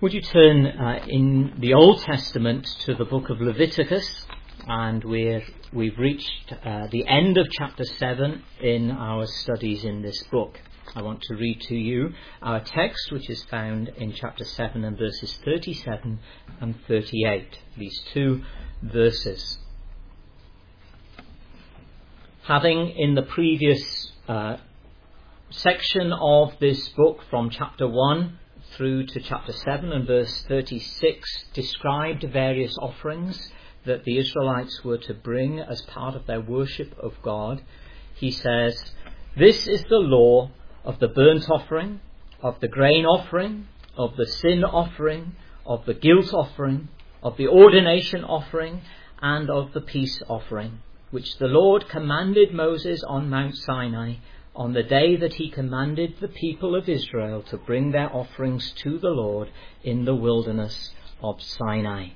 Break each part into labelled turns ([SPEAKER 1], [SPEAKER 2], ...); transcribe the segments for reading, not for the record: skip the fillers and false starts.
[SPEAKER 1] Would you turn in the Old Testament to the book of Leviticus, and we've reached the end of chapter 7 in our studies in this book. I want to read to you our text, which is found in chapter 7 and verses 37 and 38, these two verses. Having in the previous section of this book from chapter 1 through to chapter 7 and verse 36 described various offerings that the Israelites were to bring as part of their worship of God, he says, "This is the law of the burnt offering, of the grain offering, of the sin offering, of the guilt offering, of the ordination offering, and of the peace offering, which the Lord commanded Moses on Mount Sinai, on the day that he commanded the people of Israel to bring their offerings to the Lord in the wilderness of Sinai."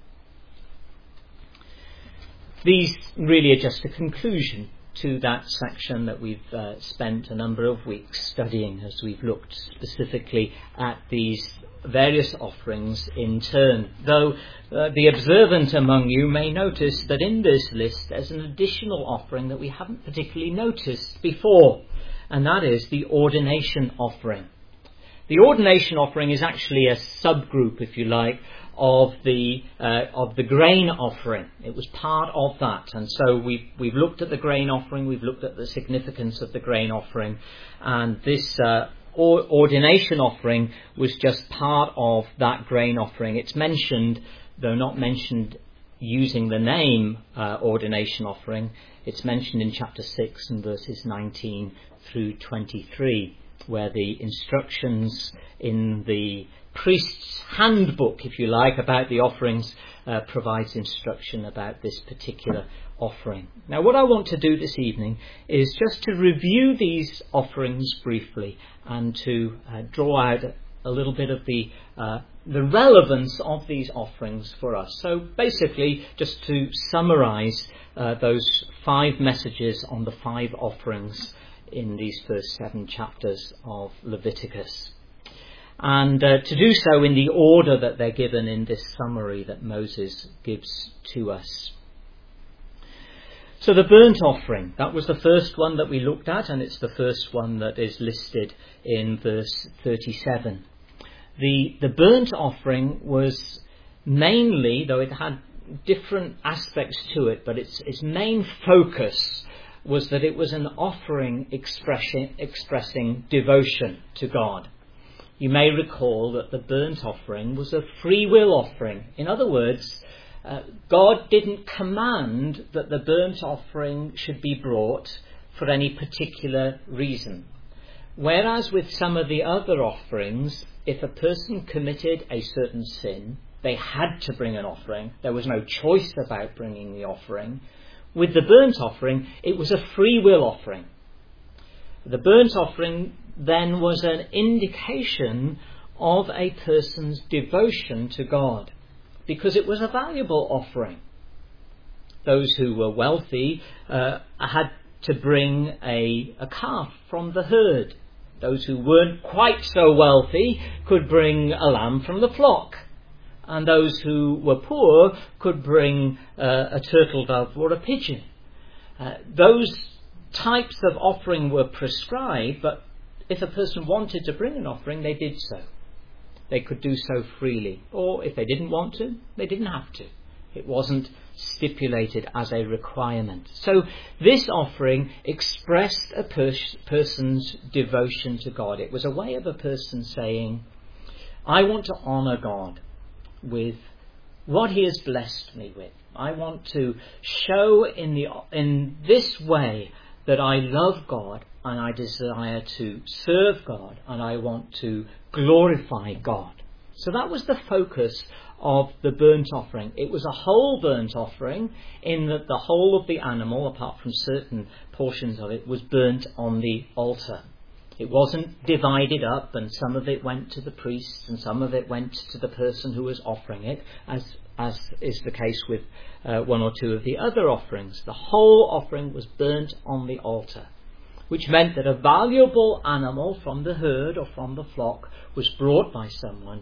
[SPEAKER 1] These really are just a conclusion to that section that we've spent a number of weeks studying as we've looked specifically at these various offerings in turn. Though the observant among you may notice that in this list there's an additional offering that we haven't particularly noticed before, and that is the ordination offering. The ordination offering is actually a subgroup, if you like, of the grain offering. It was part of that, and so we've looked at the grain offering, we've looked at the significance of the grain offering, and this ordination offering was just part of that grain offering. It's mentioned, though not mentioned using the name ordination offering, it's mentioned in chapter 6 and verses 19 through 23, where the instructions in the priest's handbook, if you like, about the offerings provides instruction about this particular offering. Now, what I want to do this evening is just to review these offerings briefly and to draw out a little bit of the relevance of these offerings for us. So basically, just to summarize those 5 messages on the 5 offerings in these first 7 chapters of Leviticus. And to do so in the order that they're given in this summary that Moses gives to us. So the burnt offering, that was the first one that we looked at, and it's the first one that is listed in verse 37. The burnt offering was mainly, though it had different aspects to it, but its main focus was that it was an offering expressing devotion to God. You may recall that the burnt offering was a free will offering. In other words, God didn't command that the burnt offering should be brought for any particular reason. Whereas with some of the other offerings, if a person committed a certain sin, they had to bring an offering. There was no choice about bringing the offering. With the burnt offering, it was a free will offering. The burnt offering then was an indication of a person's devotion to God, because it was a valuable offering. Those who were wealthy had to bring a calf from the herd. Those who weren't quite so wealthy could bring a lamb from the flock. And those who were poor could bring a turtle dove or a pigeon. Those types of offering were prescribed, but if a person wanted to bring an offering, they did so. They could do so freely. Or if they didn't want to, they didn't have to. It wasn't stipulated as a requirement. So this offering expressed a person's devotion to God. It was a way of a person saying, I want to honour God with what he has blessed me with. I want to show in this way that I love God and I desire to serve God and I want to glorify God. So that was the focus of the burnt offering. It was a whole burnt offering in that the whole of the animal, apart from certain portions of it, was burnt on the altar. It wasn't divided up and some of it went to the priests and some of it went to the person who was offering it, as is the case with one or two of the other offerings. The whole offering was burnt on the altar, which meant that a valuable animal from the herd or from the flock was brought by someone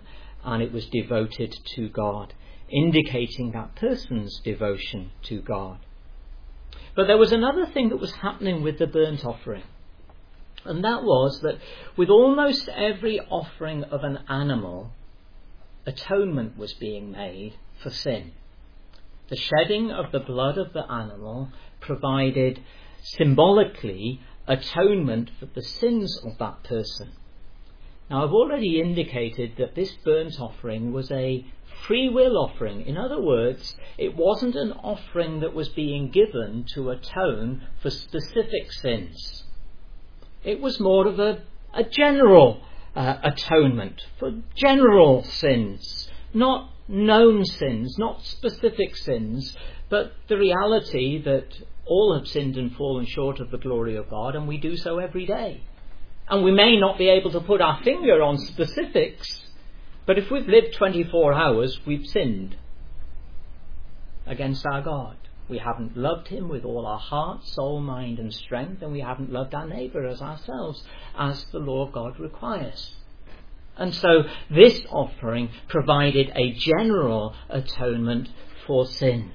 [SPEAKER 1] and it was devoted to God, indicating that person's devotion to God. But there was another thing that was happening with the burnt offering, and that was that with almost every offering of an animal, atonement was being made for sin. The shedding of the blood of the animal provided symbolically atonement for the sins of that person. Now, I've already indicated that this burnt offering was a free will offering. In other words, it wasn't an offering that was being given to atone for specific sins. It was more of a general atonement for general sins, not known sins, not specific sins, but the reality that all have sinned and fallen short of the glory of God, and we do so every day. And we may not be able to put our finger on specifics, but if we've lived 24 hours, we've sinned against our God. We haven't loved him with all our heart, soul, mind and strength, and we haven't loved our neighbour as ourselves, as the law of God requires. And so this offering provided a general atonement for sin.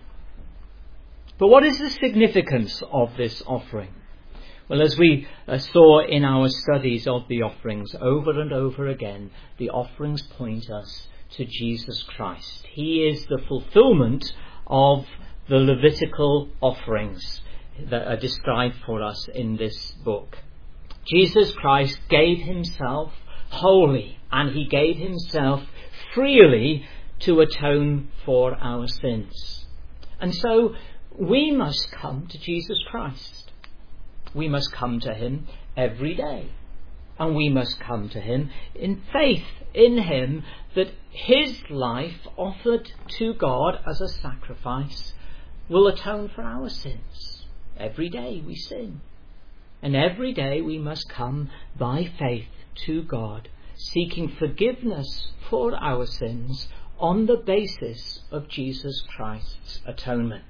[SPEAKER 1] But what is the significance of this offering? Well, as we saw in our studies of the offerings over and over again, the offerings point us to Jesus Christ. He is the fulfillment of the Levitical offerings that are described for us in this book. Jesus Christ gave himself wholly, and he gave himself freely to atone for our sins. And so we must come to Jesus Christ. We must come to him every day. And we must come to him in faith in him, that his life offered to God as a sacrifice will atone for our sins. Every day we sin. And every day we must come by faith to God, seeking forgiveness for our sins on the basis of Jesus Christ's atonement.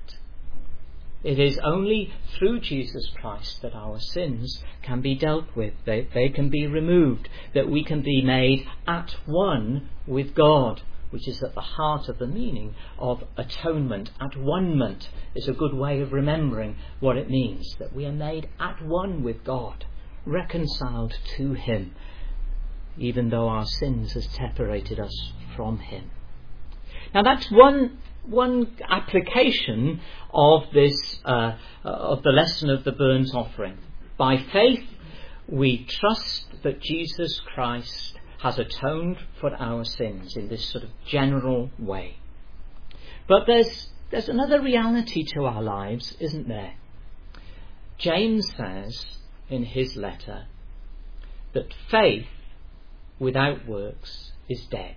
[SPEAKER 1] It is only through Jesus Christ that our sins can be dealt with. They can be removed, that we can be made at one with God, which is at the heart of the meaning of atonement. At-one-ment is a good way of remembering what it means, that we are made at one with God, reconciled to him, even though our sins has separated us from him. Now that's one application of this of the lesson of the burnt offering. By faith we trust that Jesus Christ has atoned for our sins in this sort of general way. But there's another reality to our lives, isn't there? James says in his letter that faith without works is dead.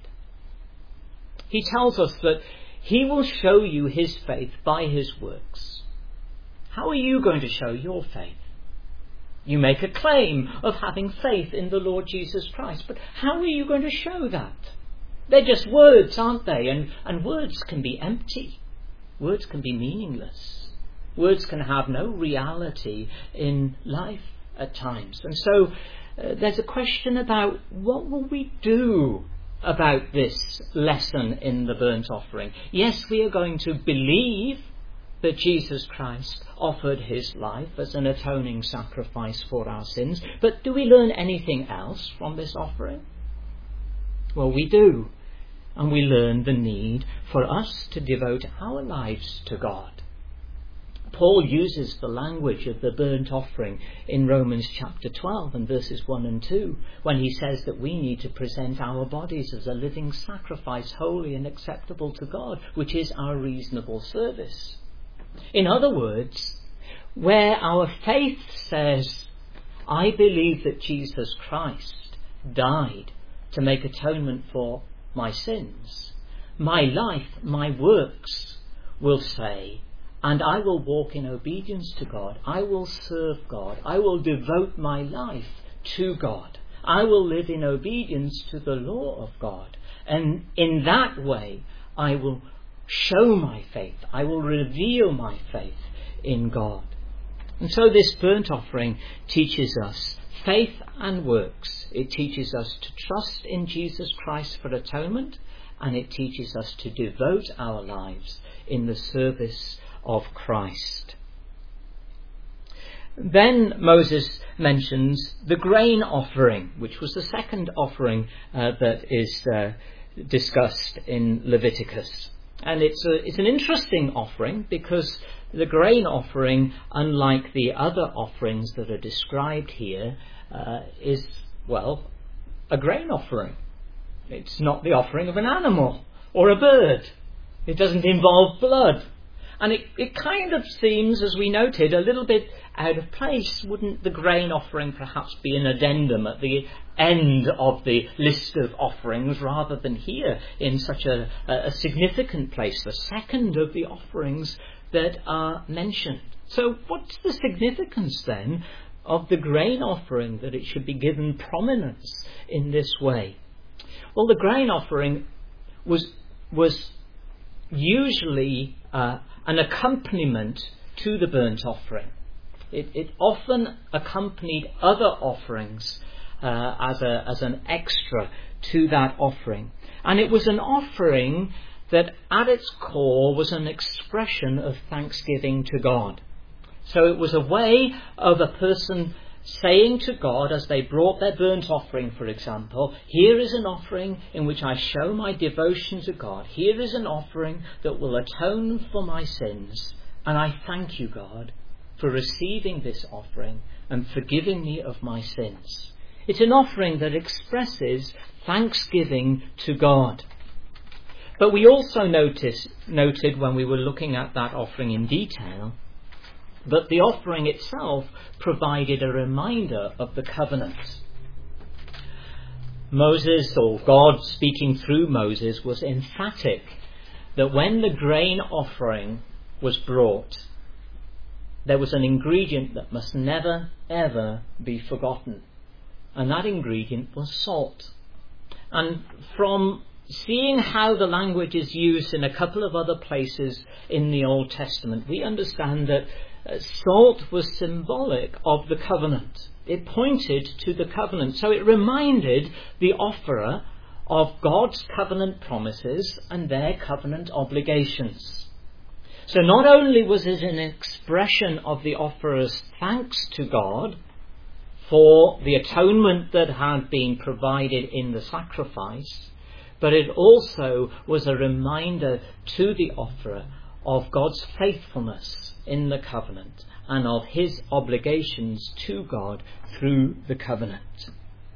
[SPEAKER 1] He tells us that he will show you his faith by his works. How are you going to show your faith? You make a claim of having faith in the Lord Jesus Christ, but how are you going to show that? They're just words, aren't they? And words can be empty. Words can be meaningless. Words can have no reality in life at times. And so there's a question about what will we do about this lesson in the burnt offering. Yes, we are going to believe that Jesus Christ offered his life as an atoning sacrifice for our sins, but do we learn anything else from this offering? Well, we do. And we learn the need for us to devote our lives to God. Paul uses the language of the burnt offering in Romans chapter 12 and verses 1 and 2 when he says that we need to present our bodies as a living sacrifice, holy and acceptable to God, which is our reasonable service. In other words, where our faith says, I believe that Jesus Christ died to make atonement for my sins, my life, my works will say, and I will walk in obedience to God. I will serve God. I will devote my life to God. I will live in obedience to the law of God. And in that way, I will show my faith. I will reveal my faith in God. And so this burnt offering teaches us faith and works. It teaches us to trust in Jesus Christ for atonement, and it teaches us to devote our lives in the service of Christ. Then Moses mentions the grain offering, which was the second offering that is discussed in Leviticus. And it's an interesting offering, because the grain offering, unlike the other offerings that are described here, is, well, a grain offering. It's not the offering of an animal or a bird. It doesn't involve blood. And it kind of seems, as we noted, a little bit out of place. Wouldn't the grain offering perhaps be an addendum at the end of the list of offerings, rather than here in such a significant place, the second of the offerings that are mentioned? So what's the significance then of the grain offering, that it should be given prominence in this way? Well, the grain offering was usually an accompaniment to the burnt offering. It often accompanied other offerings as an extra to that offering. And it was an offering that at its core was an expression of thanksgiving to God. So it was a way of a person saying to God, as they brought their burnt offering, for example, here is an offering in which I show my devotion to God. Here is an offering that will atone for my sins. And I thank you, God, for receiving this offering and forgiving me of my sins. It's an offering that expresses thanksgiving to God. But we also noted when we were looking at that offering in detail, that the offering itself provided a reminder of the covenant. Moses, or God speaking through Moses, was emphatic that when the grain offering was brought, there was an ingredient that must never, ever be forgotten. And that ingredient was salt. And from seeing how the language is used in a couple of other places in the Old Testament, we understand that salt was symbolic of the covenant. It pointed to the covenant. So it reminded the offerer of God's covenant promises and their covenant obligations. So not only was it an expression of the offerer's thanks to God for the atonement that had been provided in the sacrifice, but it also was a reminder to the offerer of God's faithfulness in the covenant and of his obligations to God through the covenant.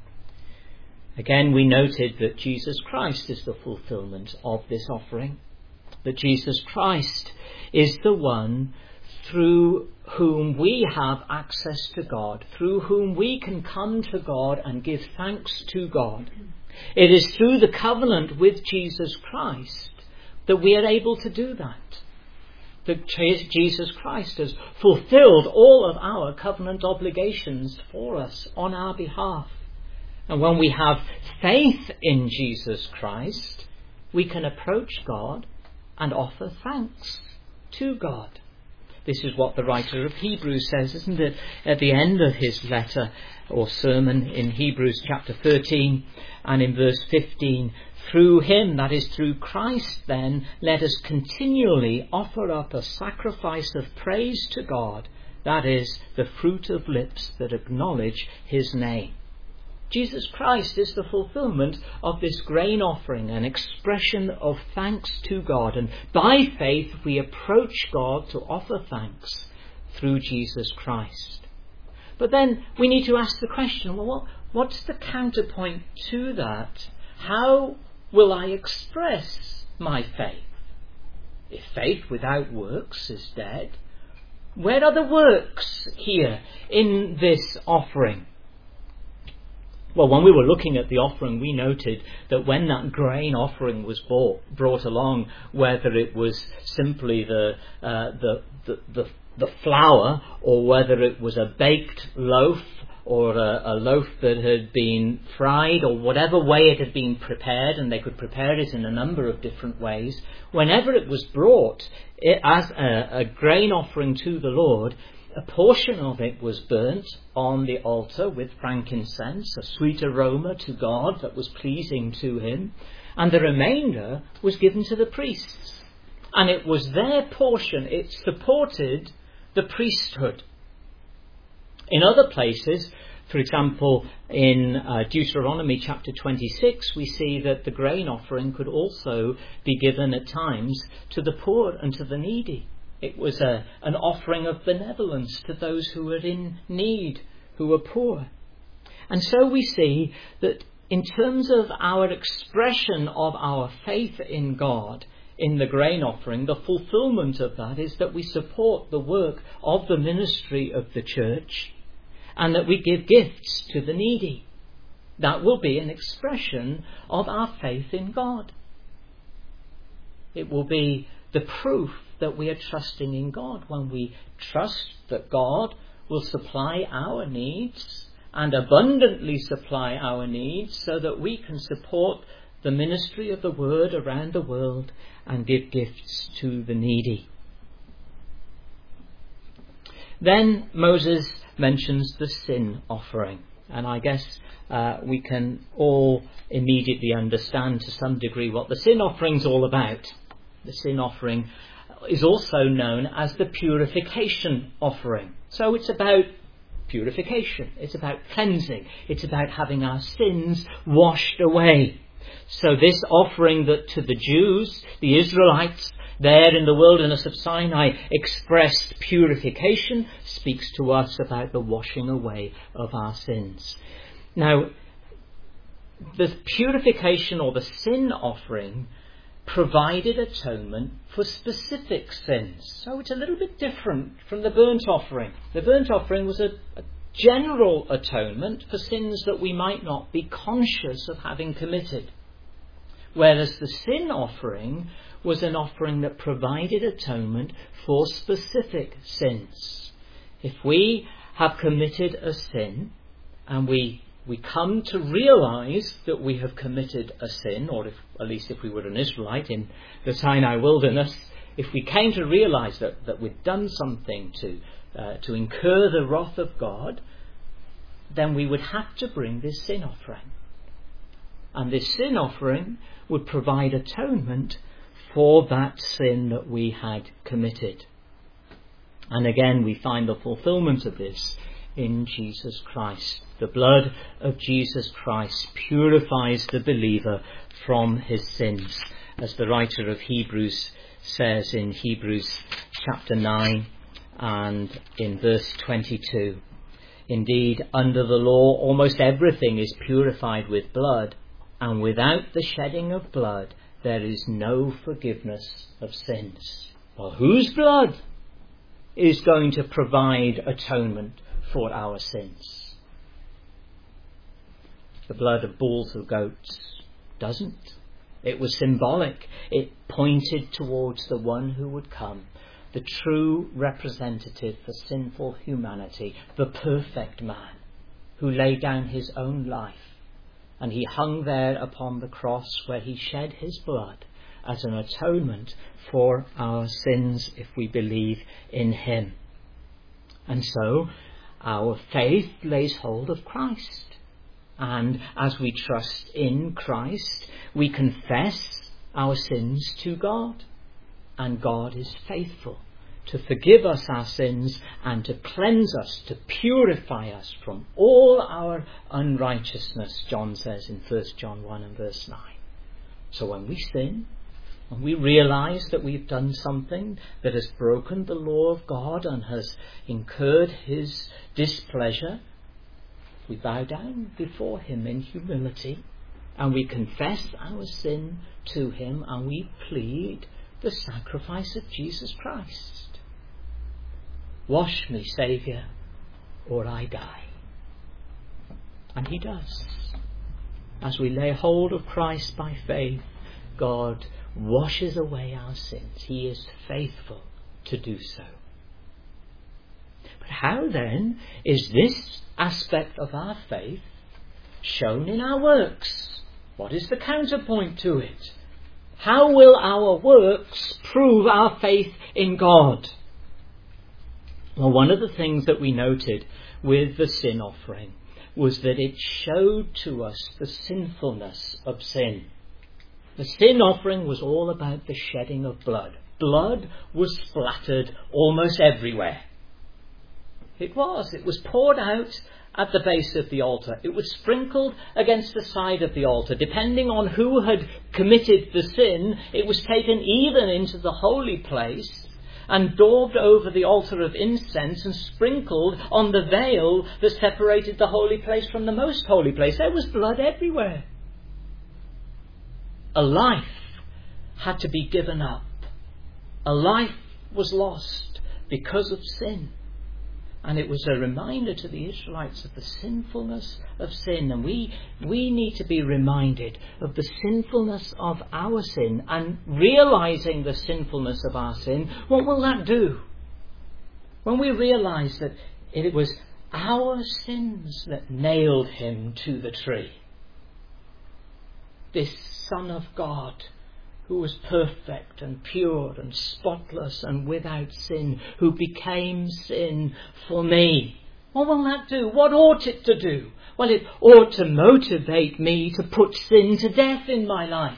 [SPEAKER 1] Again, we noted that Jesus Christ is the fulfillment of this offering, that Jesus Christ is the one through whom we have access to God, through whom we can come to God and give thanks to God. It is through the covenant with Jesus Christ that we are able to do that. That Jesus Christ has fulfilled all of our covenant obligations for us on our behalf. And when we have faith in Jesus Christ, we can approach God and offer thanks to God. This is what the writer of Hebrews says, isn't it? At the end of his letter or sermon in Hebrews chapter 13 and in verse 15, through him, that is through Christ then, let us continually offer up a sacrifice of praise to God, that is the fruit of lips that acknowledge his name. Jesus Christ is the fulfillment of this grain offering, an expression of thanks to God. And by faith we approach God to offer thanks through Jesus Christ. But then we need to ask the question, well, what's the counterpoint to that? How will I express my faith? If faith without works is dead, where are the works here in this offering? Well, when we were looking at the offering, we noted that when that grain offering was brought along, whether it was simply the flour, or whether it was a baked loaf, or a loaf that had been fried, or whatever way it had been prepared, and they could prepare it in a number of different ways, whenever it was brought as a grain offering to the Lord, A portion of it was burnt on the altar with frankincense, a sweet aroma to God that was pleasing to him, and the remainder was given to the priests. And it was their portion. It supported the priesthood. In other places, for example, in Deuteronomy chapter 26, we see that the grain offering could also be given at times to the poor and to the needy. It was an offering of benevolence to those who were in need, who were poor. And so we see that in terms of our expression of our faith in God in the grain offering, the fulfillment of that is that we support the work of the ministry of the church and that we give gifts to the needy. That will be an expression of our faith in God. It will be the proof that we are trusting in God when we trust that God will supply our needs and abundantly supply our needs so that we can support the ministry of the word around the world and give gifts to the needy. Then Moses mentions the sin offering, and I guess we can all immediately understand to some degree what the sin offering is all about. The sin offering is also known as the purification offering. So it's about purification, it's about cleansing, it's about having our sins washed away. So this offering that to the Jews, the Israelites, there in the wilderness of Sinai, expressed purification, speaks to us about the washing away of our sins. Now, the purification or the sin offering provided atonement for specific sins. So it's a little bit different from the burnt offering. The burnt offering was a general atonement for sins that we might not be conscious of having committed. Whereas the sin offering was an offering that provided atonement for specific sins. If we have committed a sin and we come to realise that we have committed a sin, or at least if we were an Israelite in the Sinai wilderness, if we came to realise that we'd done something to incur the wrath of God, then we would have to bring this sin offering. And this sin offering would provide atonement for that sin that we had committed. And again, we find the fulfilment of this in Jesus Christ. The blood of Jesus Christ purifies the believer from his sins, as the writer of Hebrews says in Hebrews chapter 9 and in verse 22. Indeed, under the law, almost everything is purified with blood, and without the shedding of blood, there is no forgiveness of sins. Well, whose blood is going to provide atonement for our sins? The blood of bulls or goats doesn't. It was symbolic. It pointed towards the one who would come, the true representative for sinful humanity, the perfect man who laid down his own life. And he hung there upon the cross where he shed his blood as an atonement for our sins if we believe in him. And so our faith lays hold of Christ. And as we trust in Christ, we confess our sins to God. And God is faithful to forgive us our sins and to cleanse us, to purify us from all our unrighteousness, John says in 1 John 1 and verse 9. So when we sin, when we realise that we've done something that has broken the law of God and has incurred his displeasure, we bow down before him in humility and we confess our sin to him and we plead the sacrifice of Jesus Christ. Wash me, Saviour, or I die. And he does. As we lay hold of Christ by faith, God washes away our sins. He is faithful to do so. But how then is this aspect of our faith shown in our works? What is the counterpoint to it? How will our works prove our faith in God? Well, one of the things that we noted with the sin offering was that it showed to us the sinfulness of sin. The sin offering was all about the shedding of blood. Blood was splattered almost everywhere. It was poured out at the base of the altar. It was sprinkled against the side of the altar. Depending on who had committed the sin, it was taken even into the holy place and daubed over the altar of incense and sprinkled on the veil that separated the holy place from the most holy place. There was blood everywhere. A life had to be given up. A life was lost because of sin. And it was a reminder to the Israelites of the sinfulness of sin. And we need to be reminded of the sinfulness of our sin. And realizing the sinfulness of our sin, what will that do? When we realize that it was our sins that nailed him to the tree. This Son of God, who was perfect and pure and spotless and without sin, who became sin for me. What will that do? What ought it to do? Well, it ought to motivate me to put sin to death in my life.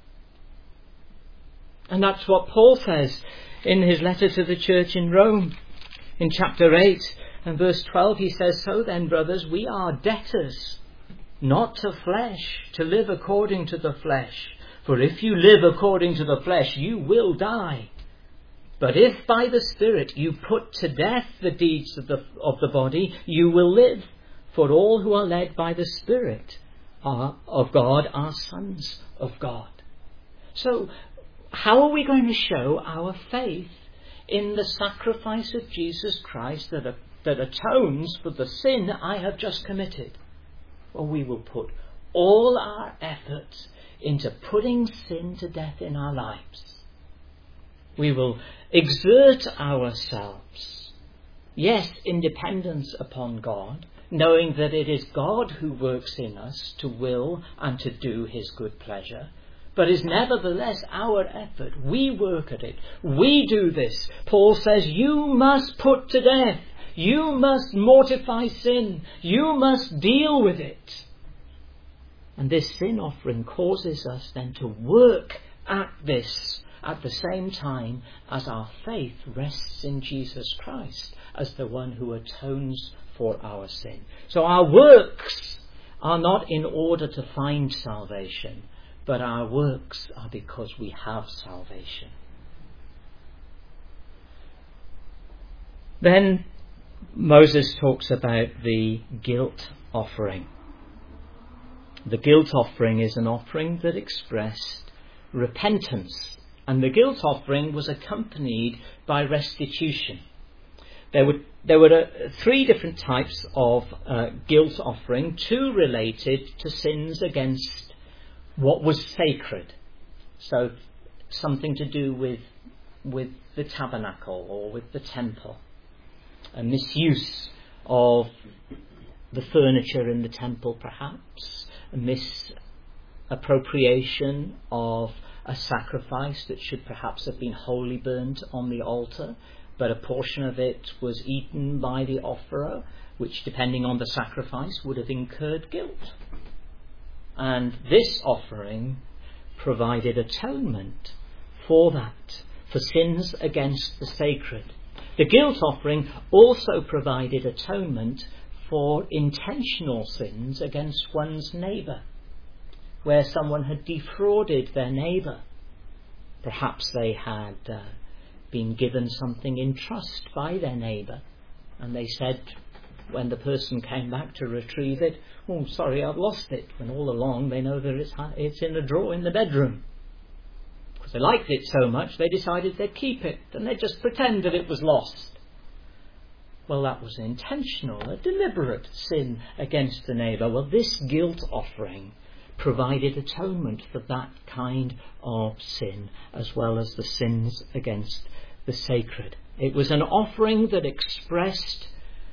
[SPEAKER 1] And that's what Paul says in his letter to the church in Rome. In chapter 8 and verse 12 he says, "So then, brothers, we are debtors, not to flesh, to live according to the flesh. For if you live according to the flesh, you will die. But if by the Spirit you put to death the deeds of the body, you will live. For all who are led by the Spirit of God are sons of God." So, how are we going to show our faith in the sacrifice of Jesus Christ that atones for the sin I have just committed? Well, we will put all our efforts into putting sin to death in our lives. We will exert ourselves, yes, in dependence upon God, knowing that it is God who works in us to will and to do his good pleasure, but is nevertheless our effort. We work at it. We do this. Paul says, you must put to death. You must mortify sin. You must deal with it. And this sin offering causes us then to work at this at the same time as our faith rests in Jesus Christ as the one who atones for our sin. So our works are not in order to find salvation, but our works are because we have salvation. Then Moses talks about the guilt offering. The guilt offering is an offering that expressed repentance, and the guilt offering was accompanied by restitution. There were three different types of guilt offering, two related to sins against what was sacred, so something to do with the tabernacle or with the temple, a misuse of the furniture in the temple perhaps, a misappropriation of a sacrifice that should perhaps have been wholly burnt on the altar, but a portion of it was eaten by the offerer, which, depending on the sacrifice, would have incurred guilt. And this offering provided atonement for that, for sins against the sacred. The guilt offering also provided atonement for intentional sins against one's neighbour, where someone had defrauded their neighbour. Perhaps they had been given something in trust by their neighbour, and they said, when the person came back to retrieve it, "Oh, sorry, I've lost it," when all along they know that it's in a drawer in the bedroom. Because they liked it so much, they decided they'd keep it, and they'd just pretend that it was lost. Well, that was intentional, a deliberate sin against the neighbour. Well, this guilt offering provided atonement for that kind of sin, as well as the sins against the sacred. It was an offering that expressed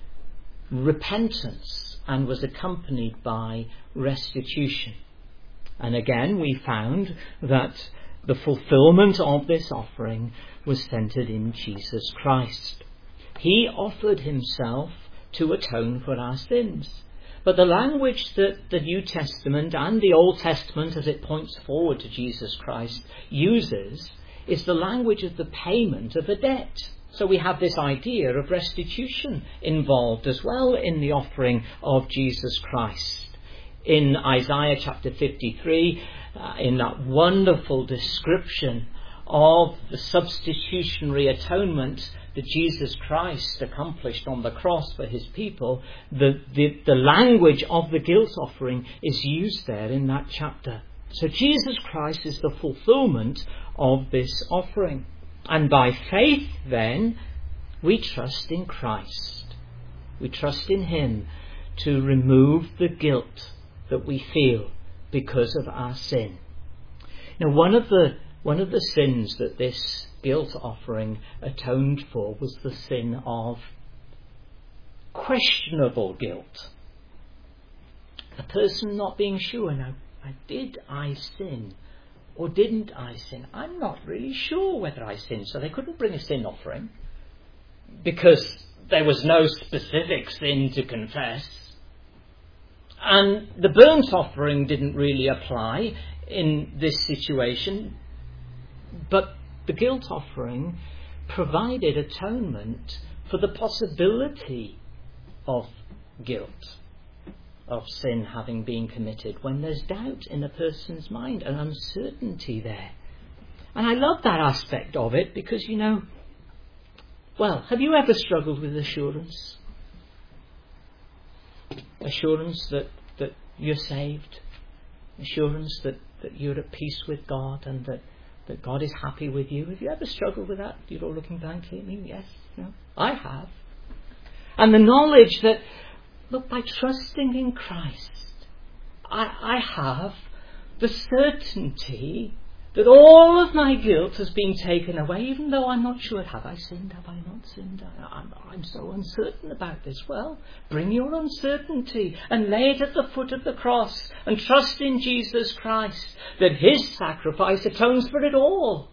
[SPEAKER 1] repentance and was accompanied by restitution. And again, we found that the fulfillment of this offering was centred in Jesus Christ. He offered himself to atone for our sins. But the language that the New Testament and the Old Testament, as it points forward to Jesus Christ, uses is the language of the payment of a debt. So we have this idea of restitution involved as well in the offering of Jesus Christ. In Isaiah chapter 53, in that wonderful description of the substitutionary atonement that Jesus Christ accomplished on the cross for his people, the language of the guilt offering is used there in that chapter. So Jesus Christ is the fulfillment of this offering. And by faith then, we trust in Christ. We trust in him to remove the guilt that we feel because of our sin. Now, one of the sins that this guilt offering atoned for was the sin of questionable guilt. A person not being sure, now, did I sin or didn't I sin? I'm not really sure whether I sinned. So they couldn't bring a sin offering because there was no specific sin to confess. And the burnt offering didn't really apply in this situation. But the guilt offering provided atonement for the possibility of guilt, of sin having been committed, when there's doubt in a person's mind and uncertainty there. And I love that aspect of it because, have you ever struggled with assurance? Assurance that you're saved. Assurance that you're at peace with God and that God is happy with you. Have you ever struggled with that? You're all looking blankly at me. Yes. No. I have. And the knowledge that, look, by trusting in Christ, I have the certainty that all of my guilt has been taken away, even though I'm not sure, have I sinned, have I not sinned? I'm so uncertain about this. Well, bring your uncertainty and lay it at the foot of the cross and trust in Jesus Christ, that his sacrifice atones for it all.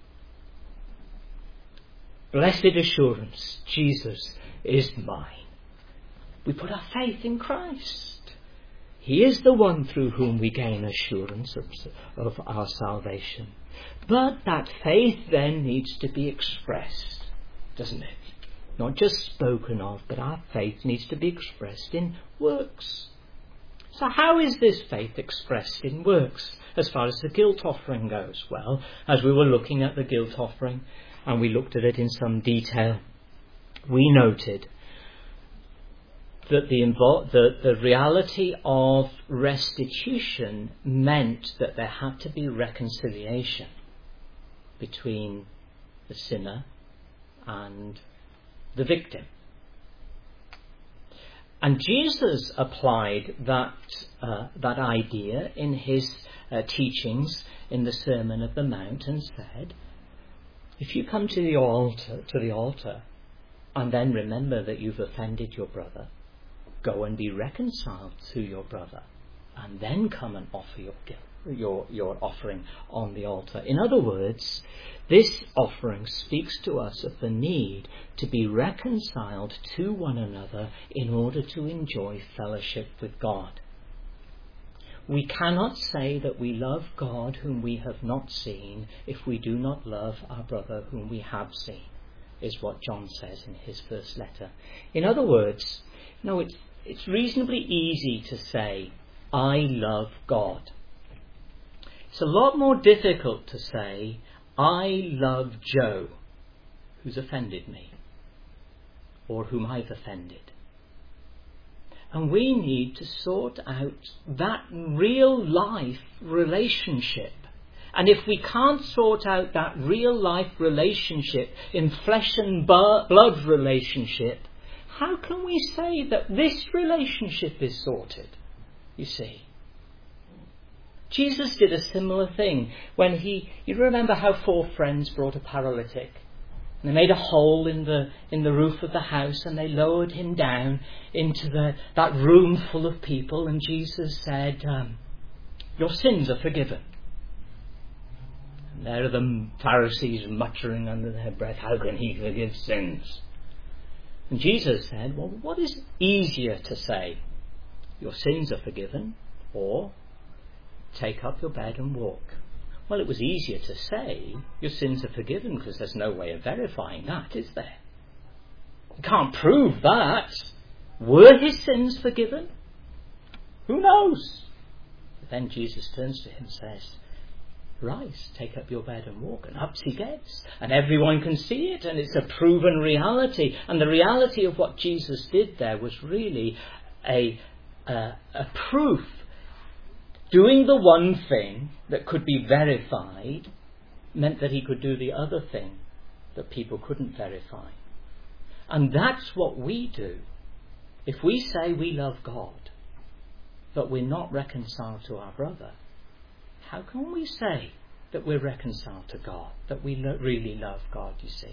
[SPEAKER 1] Blessed assurance, Jesus is mine. We put our faith in Christ. He is the one through whom we gain assurance of our salvation. But that faith then needs to be expressed, doesn't it? Not just spoken of, but our faith needs to be expressed in works. So how is this faith expressed in works as far as the guilt offering goes? Well, as we were looking at the guilt offering, and we looked at it in some detail, we noted that the reality of restitution meant that there had to be reconciliation between the sinner and the victim. And Jesus applied that idea in his teachings in the Sermon of the Mount and said, if you come to the altar and then remember that you've offended your brother, go and be reconciled to your brother, and then come and offer your offering on the altar. In other words, this offering speaks to us of the need to be reconciled to one another in order to enjoy fellowship with God. We cannot say that we love God whom we have not seen if we do not love our brother whom we have seen, is what John says in his first letter. In other words, it's reasonably easy to say, I love God. It's a lot more difficult to say, I love Joe, who's offended me, or whom I've offended. And we need to sort out that real life relationship. And if we can't sort out that real life relationship in flesh and blood relationship, how can we say that this relationship is sorted? You see, Jesus did a similar thing when you remember how 4 friends brought a paralytic. And they made a hole in the roof of the house and they lowered him down into that room full of people. And Jesus said, your sins are forgiven. And there are the Pharisees muttering under their breath, how can he forgive sins? And Jesus said, well, what is easier to say? Your sins are forgiven, or take up your bed and walk. Well, it was easier to say your sins are forgiven because there's no way of verifying that, is there? You can't prove that. Were his sins forgiven? Who knows? But then Jesus turns to him and says, rise, take up your bed and walk. And up he gets. And everyone can see it, and it's a proven reality. And the reality of what Jesus did there was really a proof. Doing the one thing that could be verified meant that he could do the other thing that people couldn't verify. And that's what we do. If we say we love God, but we're not reconciled to our brother, how can we say that we're reconciled to God, that we really love God, you see?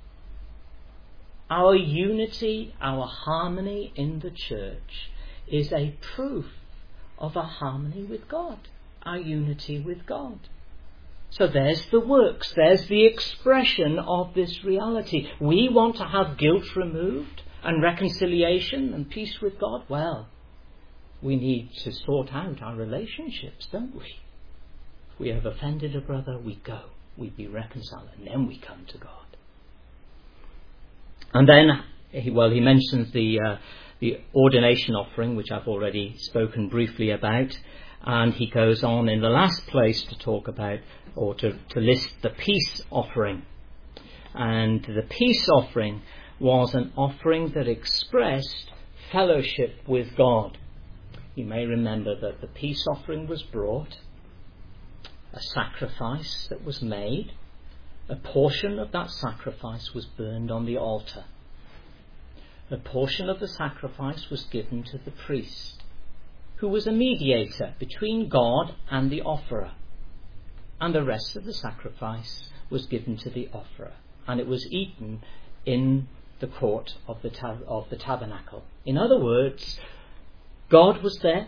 [SPEAKER 1] Our unity, our harmony in the church is a proof of our harmony with God, our unity with God. So there's the works, there's the expression of this reality. We want to have guilt removed and reconciliation and peace with God. Well, we need to sort out our relationships, don't we? If we have offended a brother, we go, we be reconciled, and then we come to God. And then, he mentions the ordination offering, which I've already spoken briefly about. And he goes on in the last place to talk about, or to list the peace offering. And the peace offering was an offering that expressed fellowship with God. You may remember that the peace offering was brought, a sacrifice that was made, a portion of that sacrifice was burned on the altar. A portion of the sacrifice was given to the priest, who was a mediator between God and the offerer. And the rest of the sacrifice was given to the offerer. And it was eaten in the court of the tabernacle. In other words, God was there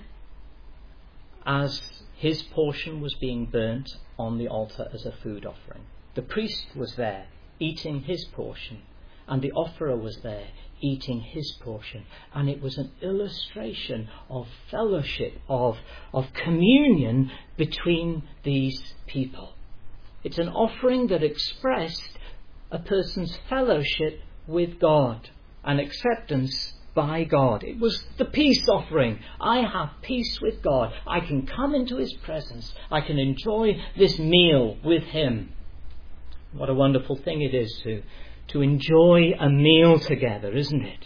[SPEAKER 1] as his portion was being burnt on the altar as a food offering. The priest was there eating his portion, and the offerer was there eating his portion. And it was an illustration of fellowship, of communion between these people. It's an offering that expressed a person's fellowship with God and acceptance by God. It was the peace offering. I have peace with God. I can come into his presence. I can enjoy this meal with him. What a wonderful thing it is to enjoy a meal together, isn't it?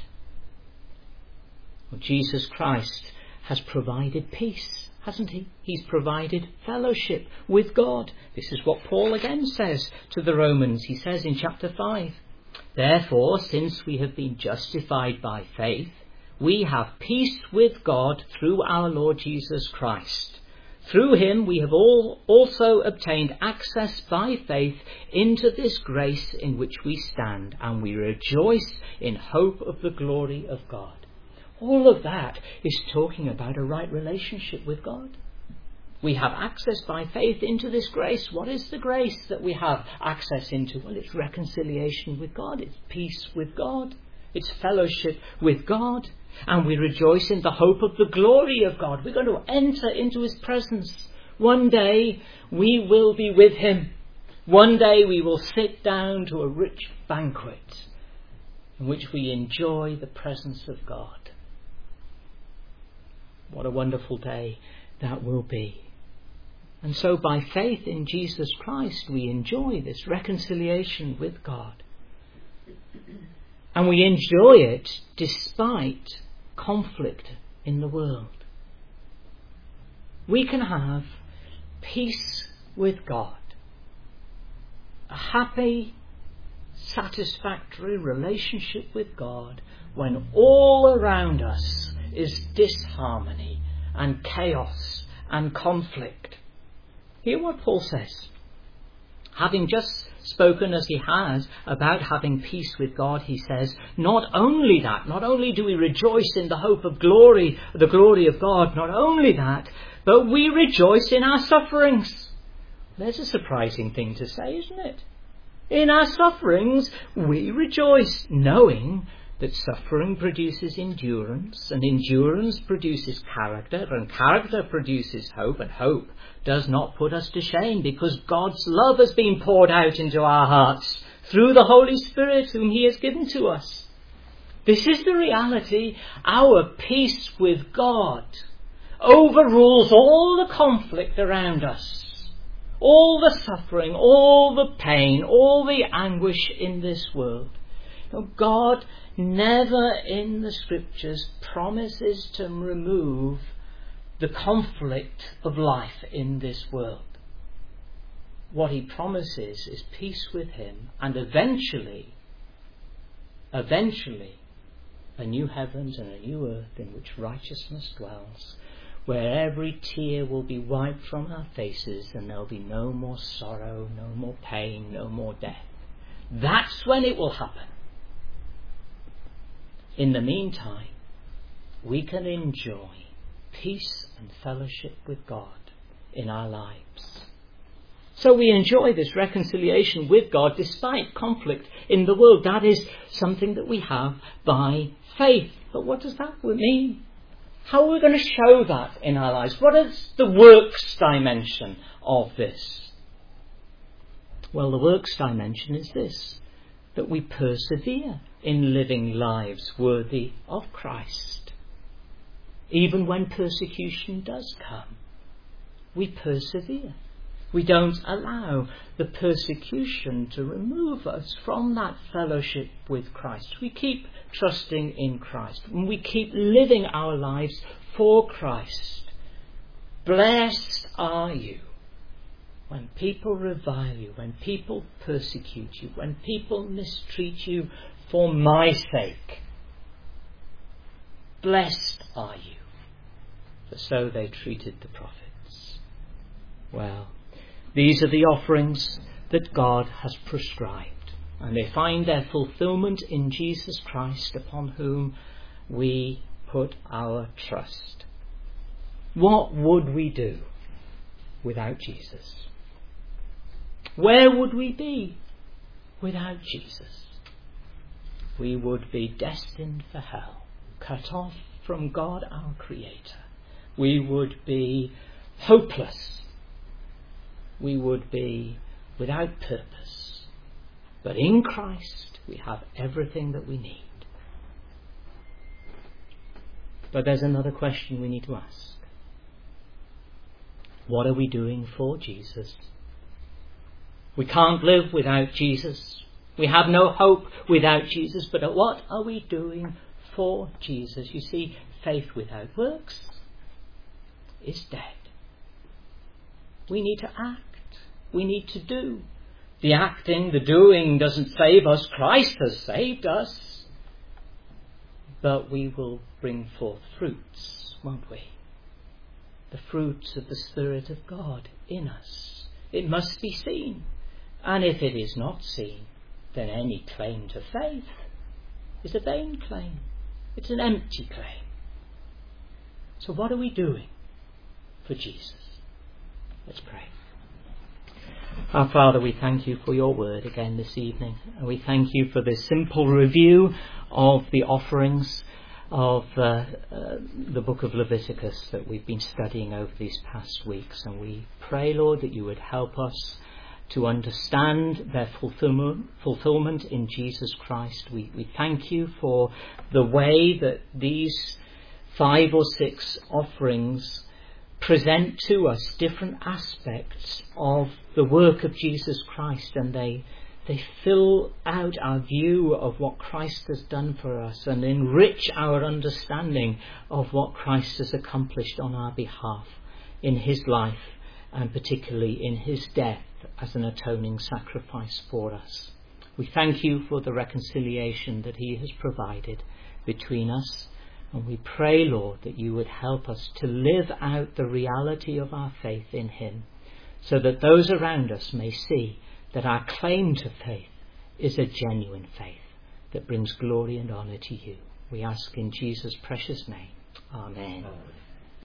[SPEAKER 1] Well, Jesus Christ has provided peace, hasn't he? He's provided fellowship with God. This is what Paul again says to the Romans. He says in chapter 5, therefore, since we have been justified by faith, we have peace with God through our Lord Jesus Christ. Through him we have also obtained access by faith into this grace in which we stand, and we rejoice in hope of the glory of God. All of that is talking about a right relationship with God. We have access by faith into this grace. What is the grace that we have access into? Well, it's reconciliation with God. It's peace with God. It's fellowship with God. And we rejoice in the hope of the glory of God. We're going to enter into his presence. One day we will be with him. One day we will sit down to a rich banquet in which we enjoy the presence of God. What a wonderful day that will be. And so by faith in Jesus Christ we enjoy this reconciliation with God. And we enjoy it despite conflict in the world. We can have peace with God, a happy, satisfactory relationship with God when all around us is disharmony and chaos and conflict. Hear what Paul says. Having just spoken as he has about having peace with God, he says, not only do we rejoice in the hope of glory, the glory of God, not only that, but we rejoice in our sufferings. There's a surprising thing to say, isn't it? In our sufferings, we rejoice, knowing that suffering produces endurance, and endurance produces character, and character produces hope, and hope does not put us to shame, because God's love has been poured out into our hearts through the Holy Spirit whom he has given to us. This is the reality. Our peace with God overrules all the conflict around us, all the suffering, all the pain, all the anguish in this world. God never in the Scriptures promises to remove the conflict of life in this world. What he promises is peace with him, and eventually, a new heavens and a new earth in which righteousness dwells, where every tear will be wiped from our faces, and there'll be no more sorrow, no more pain, no more death. That's when it will happen. In the meantime, we can enjoy peace and fellowship with God in our lives. So we enjoy this reconciliation with God despite conflict in the world. That is something that we have by faith. But what does that mean? How are we going to show that in our lives? What is the works dimension of this? Well, the works dimension is this: that we persevere in living lives worthy of Christ. Even when persecution does come, we persevere. We don't allow the persecution to remove us from that fellowship with Christ. We keep trusting in Christ, and we keep living our lives for Christ. Blessed are you when people revile you, when people persecute you, when people mistreat you for my sake. Blessed are you, for so they treated the prophets. Well, these are the offerings that God has prescribed, and they find their fulfillment in Jesus Christ, upon whom we put our trust. What would we do without Jesus? Where would we be without Jesus? We would be destined for hell, cut off from God our Creator. We would be hopeless. We would be without purpose. But in Christ we have everything that we need. But there's another question we need to ask. What are we doing for Jesus? We can't live without Jesus. We have no hope without Jesus. But what are we doing for Jesus? You see, faith without works is dead. We need to act. We need to do. The acting, the doing doesn't save us. Christ has saved us. But we will bring forth fruits, won't we? The fruits of the Spirit of God in us. It must be seen. And if it is not seen, then any claim to faith is a vain claim. It's an empty claim. So what are we doing for Jesus? Let's pray. Our Father, we thank you for your word again this evening. And we thank you for this simple review of the offerings of the book of Leviticus that we've been studying over these past weeks. And we pray, Lord, that you would help us to understand their fulfillment in Jesus Christ. We thank you for the way that these 5 or 6 offerings present to us different aspects of the work of Jesus Christ, and they fill out our view of what Christ has done for us and enrich our understanding of what Christ has accomplished on our behalf in his life, and particularly in his death as an atoning sacrifice for us. We thank you for the reconciliation that he has provided between us. And we pray, Lord, that you would help us to live out the reality of our faith in him, so that those around us may see that our claim to faith is a genuine faith that brings glory and honour to you. We ask in Jesus' precious name. Amen.